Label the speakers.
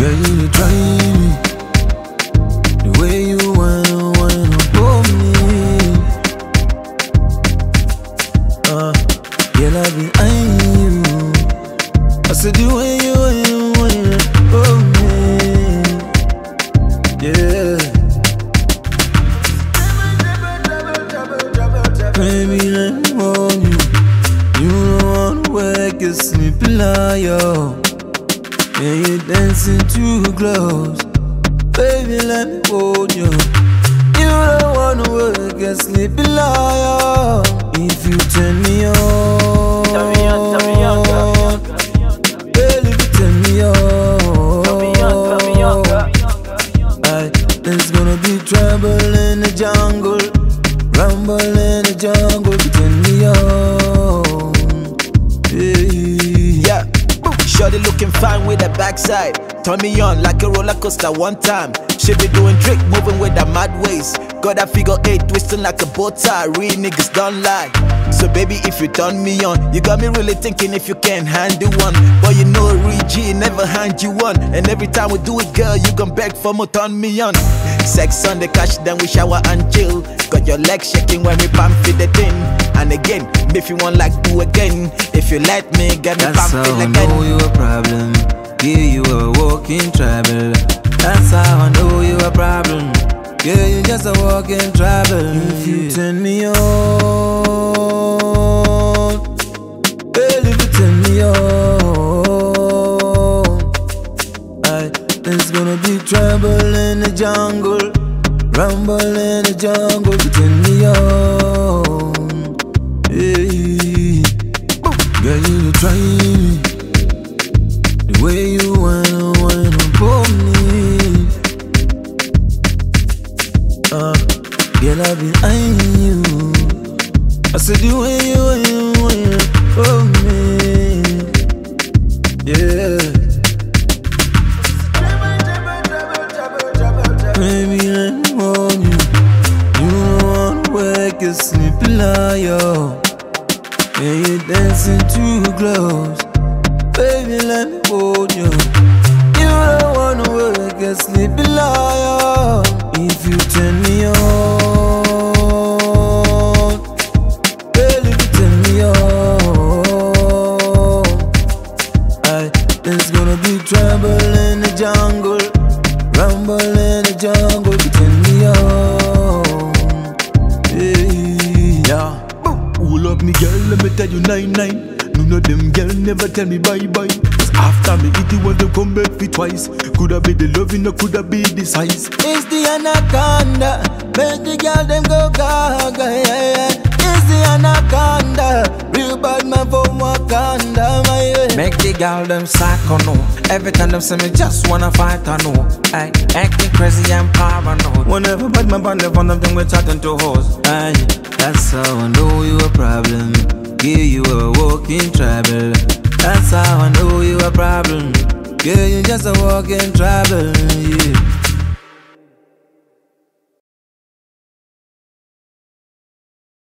Speaker 1: Girl, you try me the way you wanna hold me. Girl, I be eyeing you. I said the way you wanna hold me. Yeah. Baby, let me hold you. You don't wanna wake a sleepy liar. And you dancing too close. Baby, let me hold you. You don't wanna wake a sleepy liar. If you turn me on,
Speaker 2: turn me on, girl.
Speaker 1: baby, if you turn me on,
Speaker 2: Turn me on, girl.
Speaker 1: there's gonna be trouble in the jungle, rumble in the jungle. If you turn me on,
Speaker 3: Yeah, shorty looking fine with her backside. Turn me on like a roller coaster one time. She be doing trick, moving with her mad ways. Got that figure 8 twisting like a bow tie. Real niggas don't lie. So baby, if you turn me on, you got me really thinking if you can handle one. But you know real G never hand you one. And every time we do it, girl, you gon' beg for more. Turn me on. Sex on the couch, then we shower and chill. Got your legs shaking when we pump fit the thing. And again, if you want like do again. If you let me, get me
Speaker 1: that's
Speaker 3: pump
Speaker 1: how
Speaker 3: fit
Speaker 1: I
Speaker 3: again.
Speaker 1: know you a problem. Yeah, you a walking trouble. That's how I know you a problem. Yeah, you just a walking trouble. If you turn me on, baby, if you turn me on, there's gonna be trouble in the jungle, rumble in the jungle. If you turn me on, hey. Girl, you try me the way you wanna hold me. Girl, I be eyeing you. I said the way you wanna hold me. Yeah. Baby, let me hold you. You don't wanna wake a sleepy liar. And you dancing too close. Baby, let me hold you. You don't wanna wake a sleepy liar. If you turn me on, baby, if you turn me on, there's gonna be trouble in the jungle, rumble in the jungle. If you turn me on, yeah.
Speaker 4: Hold up me girl, let me tell you 9-9. None of them girl never tell me bye-bye. Cause after me eat it, want to come back for twice. Coulda be the loving or coulda be the size.
Speaker 1: It's the anaconda, make the girl them go gaga, yeah, yeah. It's the anaconda, real bad man from Wakanda, my way.
Speaker 5: Make the girl them psycho no. Every time them say me just wanna fight I know. Aye, acting crazy and paranoid. Whenever bad man band up on them we chatting to hoes.
Speaker 1: Aye, that's how I know you a problem. Yeah, you a walking trouble. That's how I know you a problem. Yeah, you just a walking trouble, yeah.